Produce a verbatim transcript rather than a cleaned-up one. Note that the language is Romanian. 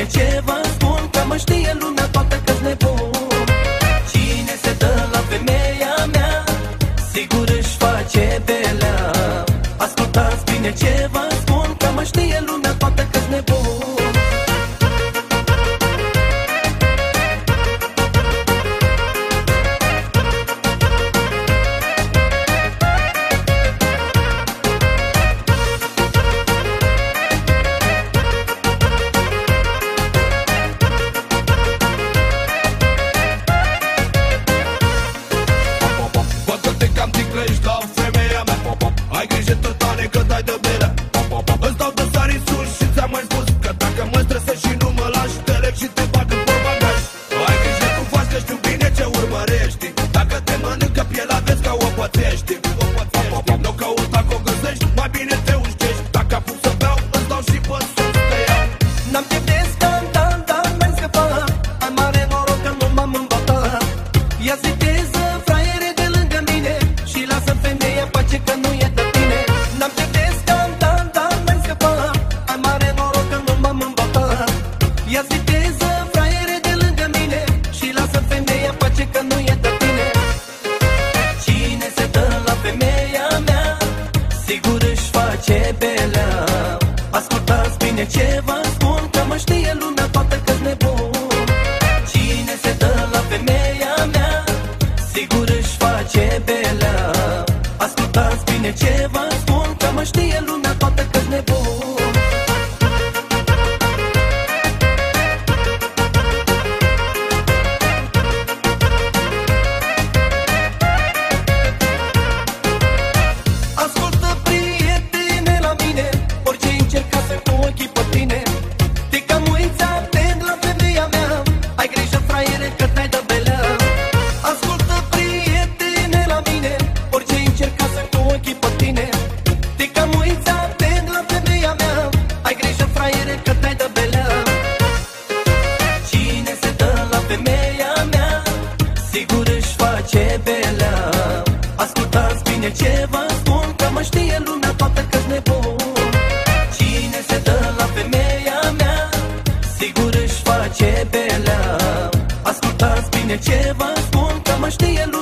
bine ce vă spun, că mă știe lumea toată că-s nebun. Cine se dă la femeia mea, sigur își face belea. Ascultați bine ce vă spun, că mă știe lumea toată că-s nebun. Ai grijă tătane că dai de bere. Îți dau de sari sus și ți-am mai spus că dacă mă stresezi și nu mă lași, te leg și te bag în portbagaj. Ai grijă cum faci că știu bine ce urmărești. Dacă te mănâncă pielea vezi că o pățești. Nu căuta că o găsești, mai bine te ușcești. Dacă apuc să beau, îți dau și pe sus te iau. N-am chef de scandal, dar n-ai scăpat. Ai mare noroc că nu m-am îmbătat. Ia ziteză, fraiere de lângă mine, și lasă femeia pace că nu e de tine. N-am chef de scandal, dar n-ai scăpat. Ai mare noroc că nu m-am îmbătat. Ia ziteză, fraiere de lângă mine, și lasă femeia pace că nu e de tine. Cine se dă la femeia mea, sigur își face belea. Ascultați bine ce vă spun, că mă știe lumea toată că-s nebun. Cine se dă la femeia mea, sigur își face belea. Ascultați bine ce vă spun, că mă știe lumea toată că-s nebun. Ascultă, prietene, la mine, orice încerca să cu ochii pe tine. Te cam uiți atent la femeia mea, ai grijă, fraiere, că te-ai dă belea. Ascultă, prietene, la mine, orice încerca să cu ochii pe tine. Te cam uiți atent la femeia mea, ai grijă, fraiere, că te-ai dă belea. Cine se dă la femeia mea, sigur își face belea. Ascultați bine ce vă spun, că mă știe lumea toată că-s nebun. Cine se dă la femeia mea, sigur își face belea. Ascultați bine ce vă spun, că mă știe lumea.